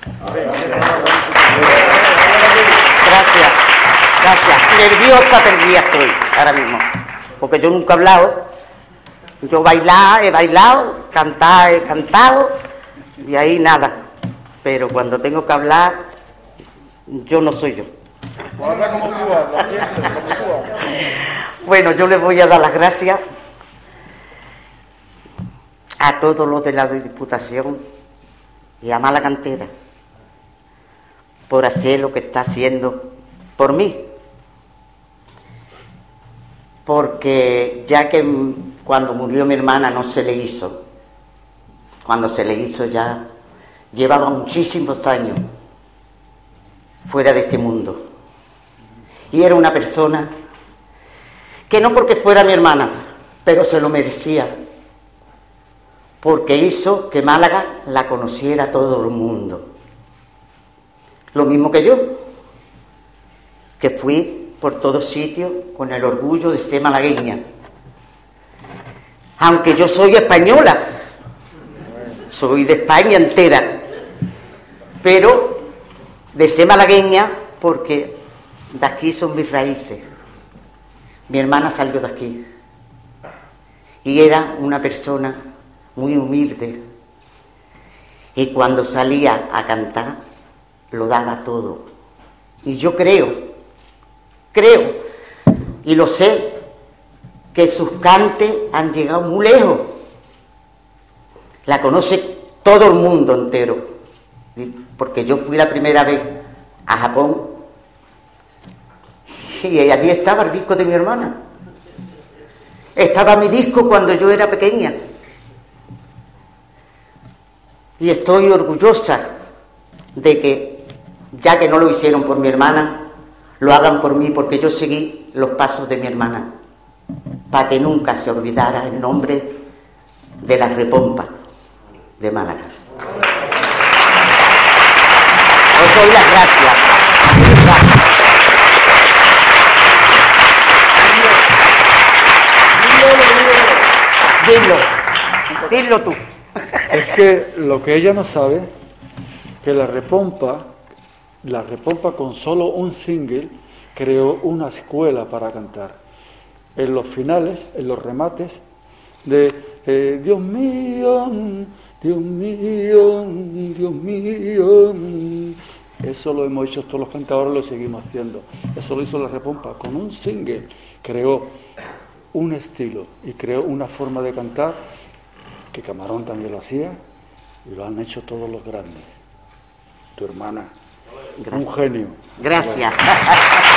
Gracias, gracias. Nerviosa perdida estoy ahora mismo, porque yo nunca he hablado. Yo he bailado, cantar, he cantado, y ahí nada. Pero cuando tengo que hablar, yo no soy yo. Bueno, yo les voy a dar las gracias a todos los de la Diputación y a Málaga entera por hacer lo que está haciendo por mí. Porque ya que cuando murió mi hermana no se le hizo, cuando se le hizo ya llevaba muchísimos años fuera de este mundo. Y era una persona que no porque fuera mi hermana, pero se lo merecía, porque hizo que Málaga la conociera todo el mundo. Lo mismo que yo, que fui por todos sitios con el orgullo de ser malagueña. Aunque yo soy española, soy de España entera, pero de ser malagueña porque de aquí son mis raíces. Mi hermana salió de aquí y era una persona muy humilde, y cuando salía a cantar lo daba todo. Y yo creo y lo sé, que sus cantes han llegado muy lejos. La conoce todo el mundo entero, porque yo fui la primera vez a Japón y allí estaba el disco de mi hermana. Estaba mi disco cuando yo era pequeña. Y estoy orgullosa de que, ya que no lo hicieron por mi hermana, lo hagan por mí, porque yo seguí los pasos de mi hermana, para que nunca se olvidara el nombre de la Repompa de Málaga. Os doy las gracias. Dilo tú. Es que lo que ella no sabe, que la Repompa con solo un single creó una escuela para cantar. En los finales, en los remates de Dios mío, Dios mío, Dios mío. Eso lo hemos hecho todos los cantadores, lo seguimos haciendo. Eso lo hizo la Repompa. Con un single creó un estilo y creó una forma de cantar que Camarón también lo hacía, y lo han hecho todos los grandes. Tu hermana, gracias. Un genio. Gracias.